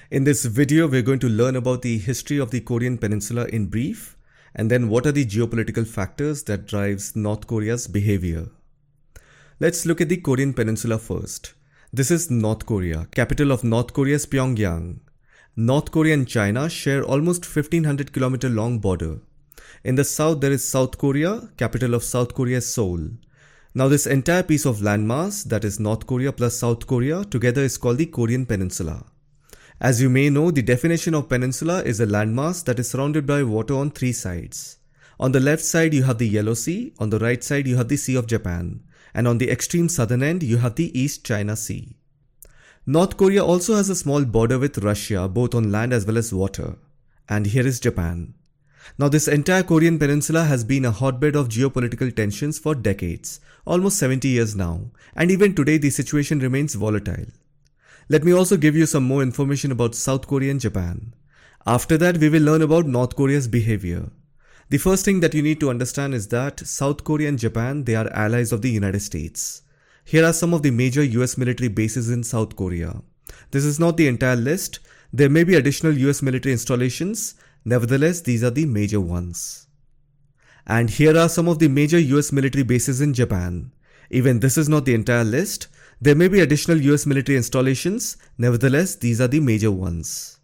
In this video, we're going to learn about the history of the Korean Peninsula in brief, and then what are the geopolitical factors that drives North Korea's behavior. Let's look at the Korean Peninsula first. This is North Korea. Capital of North Korea is Pyongyang. North Korea and China share almost 1500-kilometer long border. In the south, there is South Korea. Capital of South Korea is Seoul. Now this entire piece of landmass, that is North Korea plus South Korea, together is called the Korean Peninsula. As you may know, the definition of peninsula is a landmass that is surrounded by water on three sides. On the left side, you have the Yellow Sea. On the right side, you have the Sea of Japan. And on the extreme southern end, you have the East China Sea. North Korea also has a small border with Russia, both on land as well as water. And here is Japan. Now this entire Korean peninsula has been a hotbed of geopolitical tensions for decades, almost 70 years now, and even today the situation remains volatile. Let me also give you some more information about South Korea and Japan. After that, we will learn about North Korea's behavior. The first thing that you need to understand is that South Korea and Japan, they are allies of the United States. Here are some of the major US military bases in South Korea. This is not the entire list. There may be additional US military installations. Nevertheless, these are the major ones. And here are some of the major US military bases in Japan. Even this is not the entire list. There may be additional US military installations. Nevertheless, these are the major ones.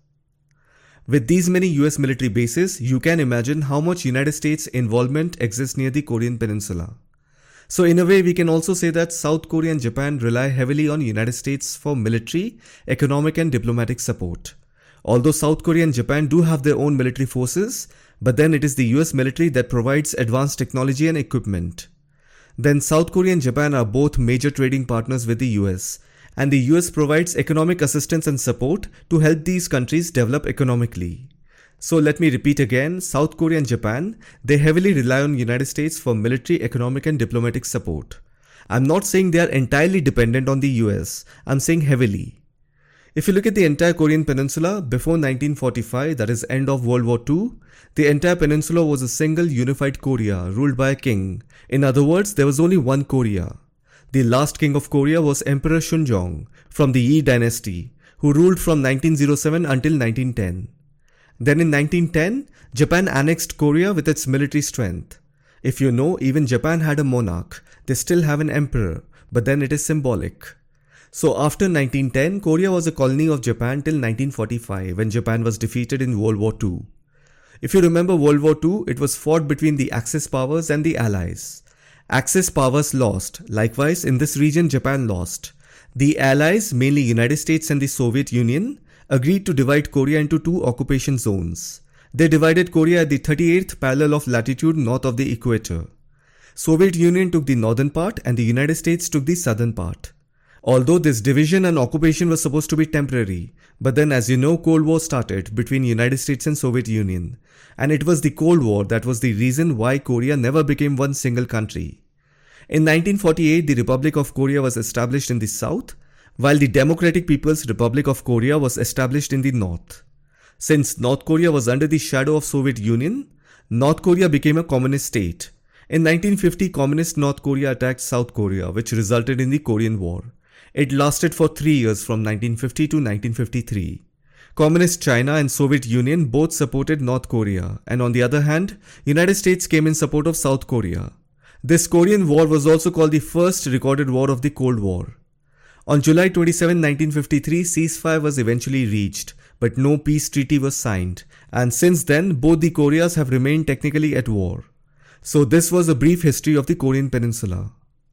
With these many US military bases, you can imagine how much United States involvement exists near the Korean Peninsula. So in a way, we can also say that South Korea and Japan rely heavily on United States for military, economic and diplomatic support. Although South Korea and Japan do have their own military forces, but then it is the US military that provides advanced technology and equipment. Then South Korea and Japan are both major trading partners with the US, and the US provides economic assistance and support to help these countries develop economically. So let me repeat again, South Korea and Japan, they heavily rely on United States for military, economic and diplomatic support. I'm not saying they are entirely dependent on the US, I'm saying heavily. If you look at the entire Korean peninsula, before 1945, that is end of World War II, the entire peninsula was a single unified Korea ruled by a king. In other words, there was only one Korea. The last king of Korea was Emperor Shunjong from the Yi dynasty, who ruled from 1907 until 1910. Then in 1910, Japan annexed Korea with its military strength. If you know, even Japan had a monarch. They still have an emperor, but then it is symbolic. So after 1910, Korea was a colony of Japan till 1945 when Japan was defeated in World War II. If you remember World War II, it was fought between the Axis powers and the Allies. Axis powers lost. Likewise, in this region, Japan lost. The Allies, mainly United States and the Soviet Union, agreed to divide Korea into two occupation zones. They divided Korea at the 38th parallel of latitude north of the equator. Soviet Union took the northern part and the United States took the southern part. Although this division and occupation was supposed to be temporary, but then as you know, Cold War started between United States and Soviet Union. And it was the Cold War that was the reason why Korea never became one single country. In 1948, the Republic of Korea was established in the south, while the Democratic People's Republic of Korea was established in the north. Since North Korea was under the shadow of Soviet Union, North Korea became a communist state. In 1950, communist North Korea attacked South Korea, which resulted in the Korean War. It lasted for 3 years from 1950 to 1953. Communist China and Soviet Union both supported North Korea, and on the other hand, United States came in support of South Korea. This Korean War was also called the first recorded war of the Cold War. On July 27, 1953, ceasefire was eventually reached, but no peace treaty was signed, and since then, both the Koreas have remained technically at war. So this was a brief history of the Korean Peninsula.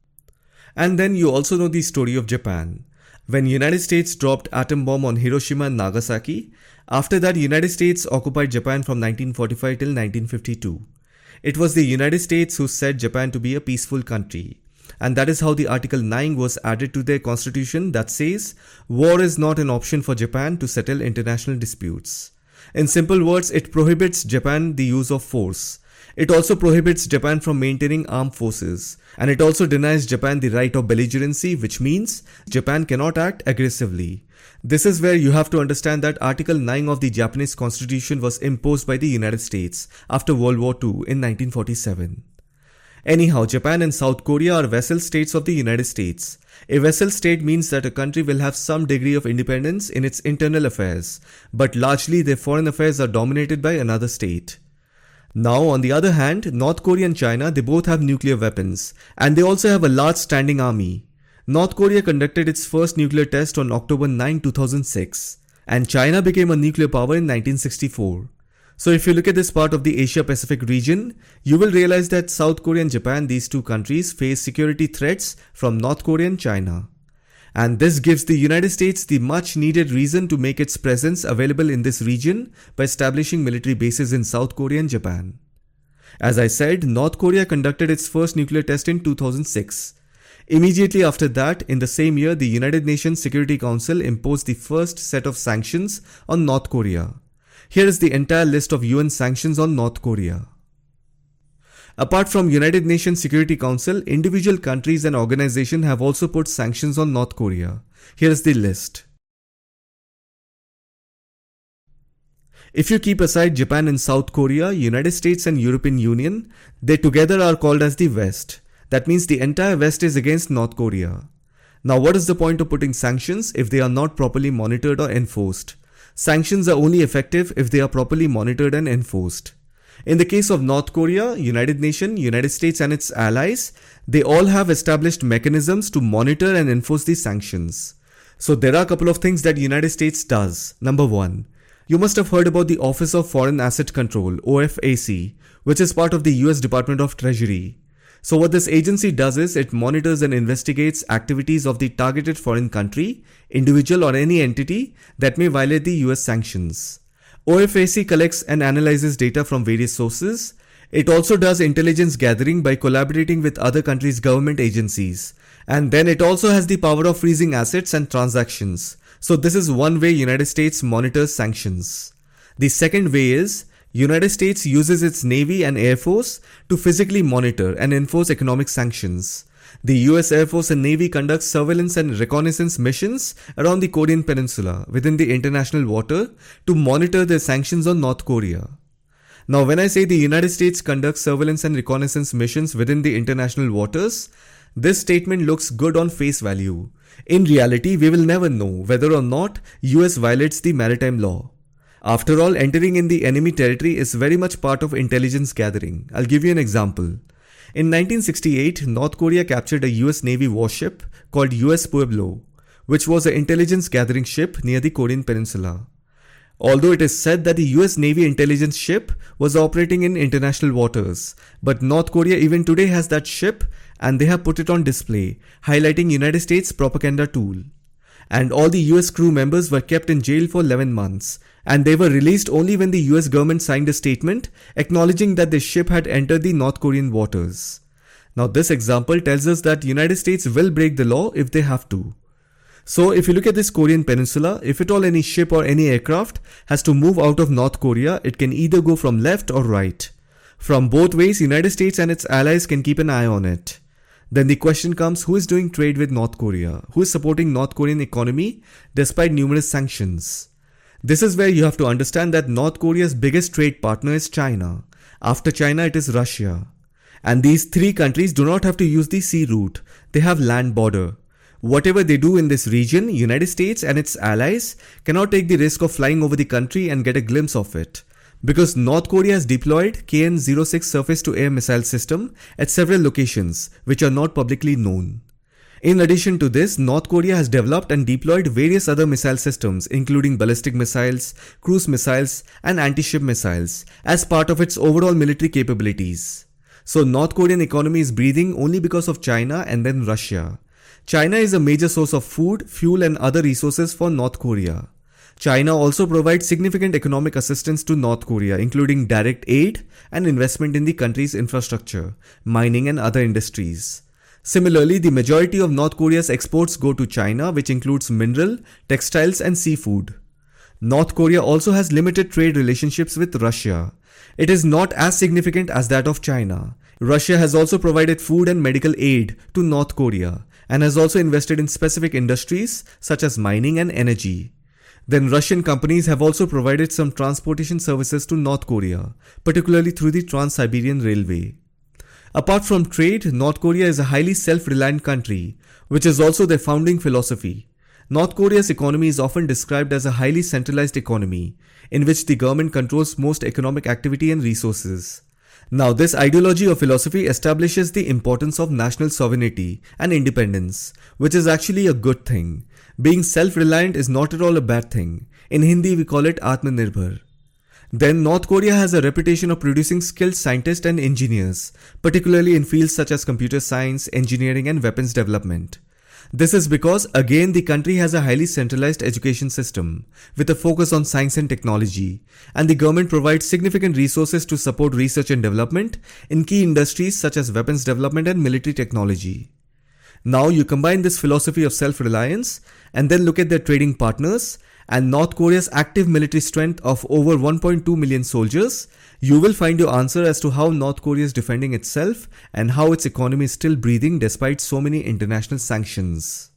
And then you also know the story of Japan. When United States dropped atom bomb on Hiroshima and Nagasaki, after that United States occupied Japan from 1945 till 1952. It was the United States who said Japan to be a peaceful country. And that is how the Article 9 was added to their constitution that says, war is not an option for Japan to settle international disputes. In simple words, it prohibits Japan the use of force. It also prohibits Japan from maintaining armed forces, and it also denies Japan the right of belligerency, which means Japan cannot act aggressively. This is where you have to understand that Article 9 of the Japanese Constitution was imposed by the United States after World War II in 1947. Anyhow, Japan and South Korea are vassal states of the United States. A vassal state means that a country will have some degree of independence in its internal affairs, but largely their foreign affairs are dominated by another state. Now, on the other hand, North Korea and China, they both have nuclear weapons, and they also have a large standing army. North Korea conducted its first nuclear test on October 9, 2006, and China became a nuclear power in 1964. So if you look at this part of the Asia-Pacific region, you will realize that South Korea and Japan, these two countries, face security threats from North Korea and China. And this gives the United States the much needed reason to make its presence available in this region by establishing military bases in South Korea and Japan. As I said, North Korea conducted its first nuclear test in 2006. Immediately after that, in the same year, the United Nations Security Council imposed the first set of sanctions on North Korea. Here is the entire list of UN sanctions on North Korea. Apart from United Nations Security Council, individual countries and organizations have also put sanctions on North Korea. Here is the list. If you keep aside Japan and South Korea, United States and European Union, they together are called as the West. That means the entire West is against North Korea. Now, what is the point of putting sanctions if they are not properly monitored or enforced? Sanctions are only effective if they are properly monitored and enforced. In the case of North Korea, United Nations, United States and its allies, they all have established mechanisms to monitor and enforce these sanctions. So there are a couple of things that United States does. Number one, you must have heard about the Office of Foreign Asset Control, OFAC, which is part of the US Department of Treasury. So what this agency does is it monitors and investigates activities of the targeted foreign country, individual or any entity that may violate the US sanctions. OFAC collects and analyzes data from various sources. It also does intelligence gathering by collaborating with other countries' government agencies. And then it also has the power of freezing assets and transactions. So this is one way United States monitors sanctions. The second way is United States uses its Navy and Air Force to physically monitor and enforce economic sanctions. The US Air Force and Navy conduct surveillance and reconnaissance missions around the Korean Peninsula within the international water to monitor the sanctions on North Korea. Now, when I say the United States conducts surveillance and reconnaissance missions within the international waters, this statement looks good on face value. In reality, we will never know whether or not US violates the maritime law. After all, entering in the enemy territory is very much part of intelligence gathering. I'll give you an example. In 1968, North Korea captured a US Navy warship called US Pueblo, which was an intelligence gathering ship near the Korean Peninsula. Although it is said that the US Navy intelligence ship was operating in international waters, but North Korea even today has that ship and they have put it on display, highlighting United States propaganda tool. And all the US crew members were kept in jail for 11 months, and they were released only when the US government signed a statement acknowledging that the ship had entered the North Korean waters. Now this example tells us that United States will break the law if they have to. So if you look at this Korean Peninsula, if at all any ship or any aircraft has to move out of North Korea, it can either go from left or right. From both ways, United States and its allies can keep an eye on it. Then the question comes, who is doing trade with North Korea? Who is supporting North Korean economy despite numerous sanctions? This is where you have to understand that North Korea's biggest trade partner is China. After China, it is Russia. And these three countries do not have to use the sea route. They have land border. Whatever they do in this region, United States and its allies cannot take the risk of flying over the country and get a glimpse of it. Because North Korea has deployed KN-06 surface-to-air missile system at several locations which are not publicly known. In addition to this, North Korea has developed and deployed various other missile systems including ballistic missiles, cruise missiles and anti-ship missiles as part of its overall military capabilities. So North Korean economy is breathing only because of China and then Russia. China is a major source of food, fuel and other resources for North Korea. China also provides significant economic assistance to North Korea, including direct aid and investment in the country's infrastructure, mining and other industries. Similarly, the majority of North Korea's exports go to China, which includes mineral, textiles and seafood. North Korea also has limited trade relationships with Russia. It is not as significant as that of China. Russia has also provided food and medical aid to North Korea and has also invested in specific industries such as mining and energy. Then Russian companies have also provided some transportation services to North Korea, particularly through the Trans-Siberian Railway. Apart from trade, North Korea is a highly self-reliant country, which is also their founding philosophy. North Korea's economy is often described as a highly centralized economy, in which the government controls most economic activity and resources. Now, this ideology or philosophy establishes the importance of national sovereignty and independence, which is actually a good thing. Being self-reliant is not at all a bad thing. In Hindi, we call it Atmanirbhar. Then, North Korea has a reputation of producing skilled scientists and engineers, particularly in fields such as computer science, engineering, and weapons development. This is because, again, the country has a highly centralized education system with a focus on science and technology, and the government provides significant resources to support research and development in key industries such as weapons development and military technology. Now you combine this philosophy of self-reliance and then look at their trading partners and North Korea's active military strength of over 1.2 million soldiers, you will find your answer as to how North Korea is defending itself and how its economy is still breathing despite so many international sanctions.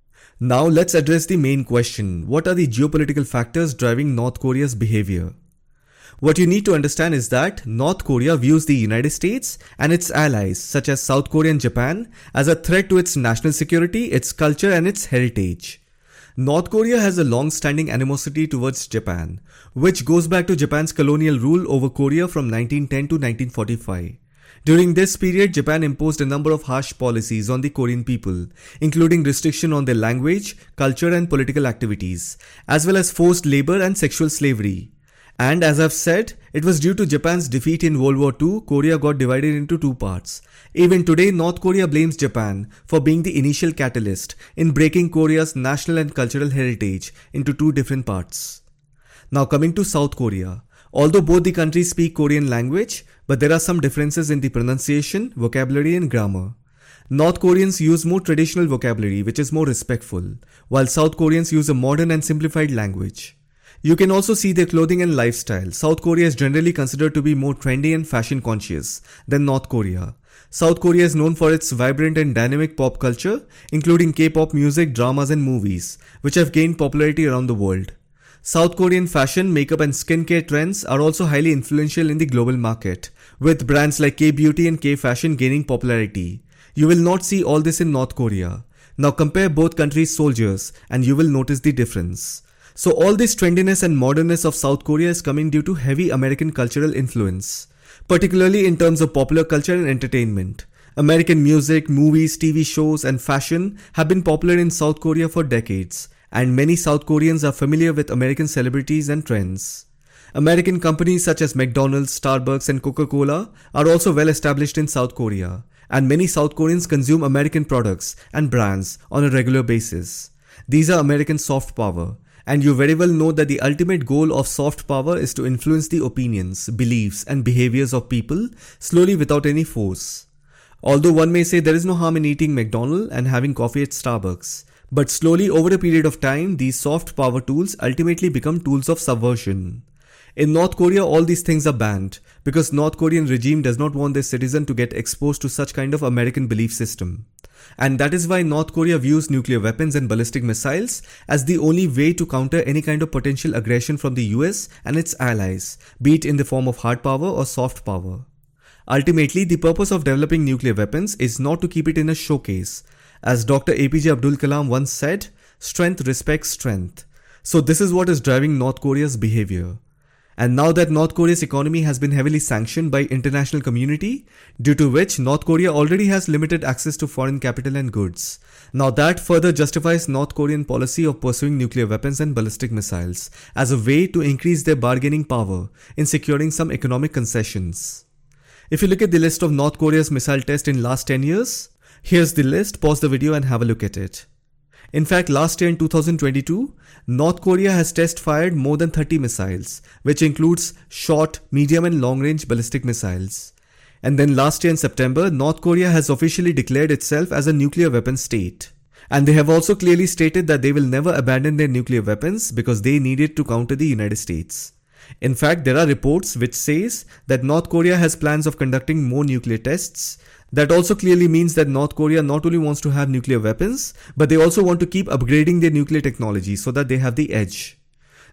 Now let's address the main question. What are the geopolitical factors driving North Korea's behavior? What you need to understand is that North Korea views the United States and its allies such as South Korea and Japan as a threat to its national security, its culture and its heritage. North Korea has a long-standing animosity towards Japan, which goes back to Japan's colonial rule over Korea from 1910 to 1945. During this period, Japan imposed a number of harsh policies on the Korean people, including restriction on their language, culture and political activities, as well as forced labor and sexual slavery. And as I've said, it was due to Japan's defeat in World War II, Korea got divided into two parts. Even today, North Korea blames Japan for being the initial catalyst in breaking Korea's national and cultural heritage into two different parts. Now coming to South Korea. Although both the countries speak Korean language, but there are some differences in the pronunciation, vocabulary and grammar. North Koreans use more traditional vocabulary which is more respectful, while South Koreans use a modern and simplified language. You can also see their clothing and lifestyle. South Korea is generally considered to be more trendy and fashion conscious than North Korea. South Korea is known for its vibrant and dynamic pop culture, including K-pop music, dramas and movies, which have gained popularity around the world. South Korean fashion, makeup and skincare trends are also highly influential in the global market, with brands like K-beauty and K-fashion gaining popularity. You will not see all this in North Korea. Now compare both countries' soldiers and you will notice the difference. So all this trendiness and modernness of South Korea is coming due to heavy American cultural influence, particularly in terms of popular culture and entertainment. American music, movies, TV shows and fashion have been popular in South Korea for decades, and many South Koreans are familiar with American celebrities and trends. American companies such as McDonald's, Starbucks and Coca-Cola are also well established in South Korea, and many South Koreans consume American products and brands on a regular basis. These are American soft power. And you very well know that the ultimate goal of soft power is to influence the opinions, beliefs and behaviors of people slowly without any force. Although one may say there is no harm in eating McDonald's and having coffee at Starbucks, but slowly over a period of time these soft power tools ultimately become tools of subversion. In North Korea all these things are banned because North Korean regime does not want their citizen to get exposed to such kind of American belief system. And that is why North Korea views nuclear weapons and ballistic missiles as the only way to counter any kind of potential aggression from the US and its allies, be it in the form of hard power or soft power. Ultimately, the purpose of developing nuclear weapons is not to keep it in a showcase. As Dr. APJ Abdul Kalam once said, strength respects strength. So this is what is driving North Korea's behavior. And now that North Korea's economy has been heavily sanctioned by international community, due to which North Korea already has limited access to foreign capital and goods. Now that further justifies North Korean policy of pursuing nuclear weapons and ballistic missiles as a way to increase their bargaining power in securing some economic concessions. If you look at the list of North Korea's missile tests in last 10 years, here's the list, pause the video and have a look at it. In fact, last year in 2022, North Korea has test-fired more than 30 missiles, which includes short, medium and long-range ballistic missiles. And then last year in September, North Korea has officially declared itself as a nuclear weapons state. And they have also clearly stated that they will never abandon their nuclear weapons because they need it to counter the United States. In fact, there are reports which says that North Korea has plans of conducting more nuclear tests. That also clearly means that North Korea not only wants to have nuclear weapons, but they also want to keep upgrading their nuclear technology so that they have the edge.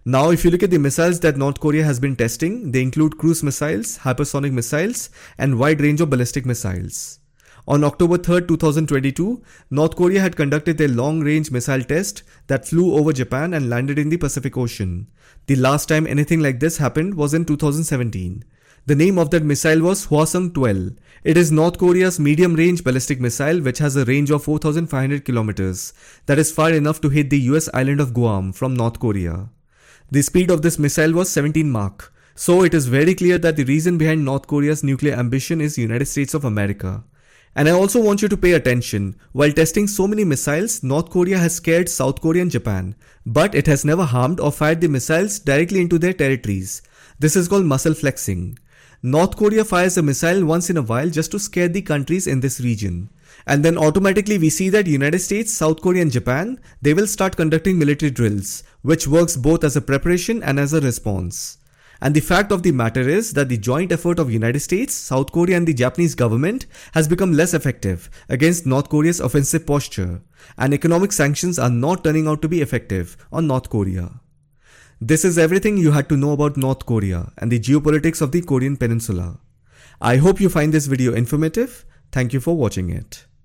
Now, if you look at the missiles that North Korea has been testing, they include cruise missiles, hypersonic missiles, and wide range of ballistic missiles. On October 3, 2022, North Korea had conducted their long-range missile test that flew over Japan and landed in the Pacific Ocean. The last time anything like this happened was in 2017. The name of that missile was Hwasong-12. It is North Korea's medium-range ballistic missile which has a range of 4,500 kilometers. That is far enough to hit the US island of Guam from North Korea. The speed of this missile was 17 Mach. So it is very clear that the reason behind North Korea's nuclear ambition is United States of America. And I also want you to pay attention. While testing so many missiles, North Korea has scared South Korea and Japan. But it has never harmed or fired the missiles directly into their territories. This is called muscle flexing. North Korea fires a missile once in a while just to scare the countries in this region. And then automatically we see that United States, South Korea and Japan, they will start conducting military drills, which works both as a preparation and as a response. And the fact of the matter is that the joint effort of United States, South Korea and the Japanese government has become less effective against North Korea's offensive posture, and economic sanctions are not turning out to be effective on North Korea. This is everything you had to know about North Korea and the geopolitics of the Korean Peninsula. I hope you find this video informative. Thank you for watching it.